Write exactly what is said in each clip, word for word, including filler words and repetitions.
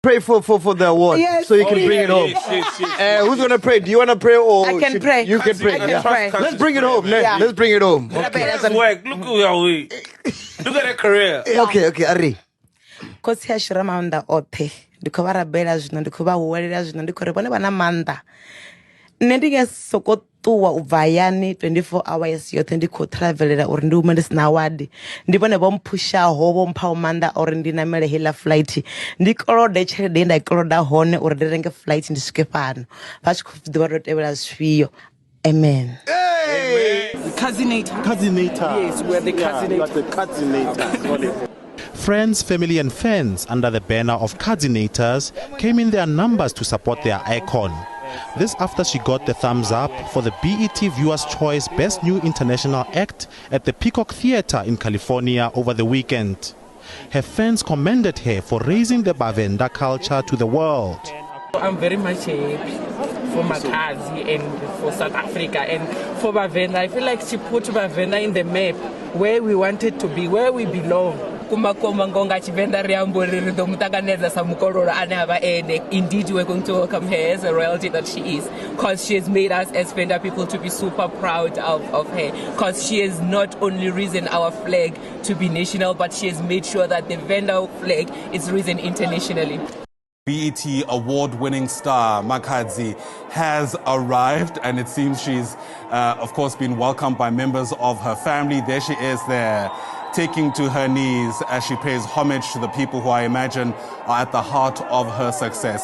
Pray for, for, for the award Yes. so you can Oh, bring yeah, it home. yes, yes, yes, Uh, who's gonna pray? Do you wanna pray or I can should- pray. You can pray. I can yeah. pray. Let's bring it home. ne? Yeah. Let's bring it home. Let's work. Look at your way. Look at that career. Eh, Okay, okay, Ari. Kosi ya shira maunda othe ndikho vha rabela zwino ndikho vha huwelela zwino ndikho ri vhone vha na maanḓa. Nṋe ndi nga soko ṱuwa u bva hayani twenty-four hours yoṱhe ndi khou travelela uri ndi hume ndi sina award. Ndi vhone vho mphushaho vho mphaho maanḓa uri ndi namele heiḽa flight. Ndi kolode tshelede ye nda i koloda hone uri ndi renge flight ndi swike fhano. Vha tshi khou ḓivha ndo tevhela zwifhio. Amen. Cousinator. Cousinator. Yes, we're the Yeah, cousinator. like the cousinator. Friends, family and fans under the banner of Cousинators came in their numbers to support their icon. This after she got the thumbs up for the B E T Viewers' Choice Best New International Act at the Peacock Theatre in California over the weekend. Her fans commended her for raising the Bavenda culture to the world. I'm very much happy for Makazi and for South Africa and for Bavenda. I feel like she put Bavenda in the map where we wanted to be, where we belong. Kumakoma ngonga chivenda riambo rirido mutakaneza samukorora ane ava ene. Indeed, we're going to welcome her as a royalty that she is, because she has made us as Venda people to be super proud of, of her, because she has not only risen our flag to be national, but she has made sure that the Venda flag is risen internationally. B E T award-winning star Makadzi has arrived, and it seems she's, uh, of course, been welcomed by members of her family. There she is there, taking to her knees as she pays homage to the people who I imagine are at the heart of her success.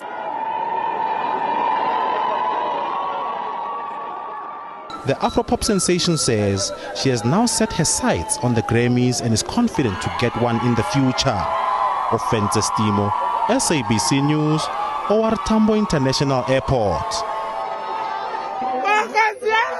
The Afropop sensation says she has now set her sights on the Grammys and is confident to get one in the future. Offense Stimo, S A B C News, O R Tambo International Airport.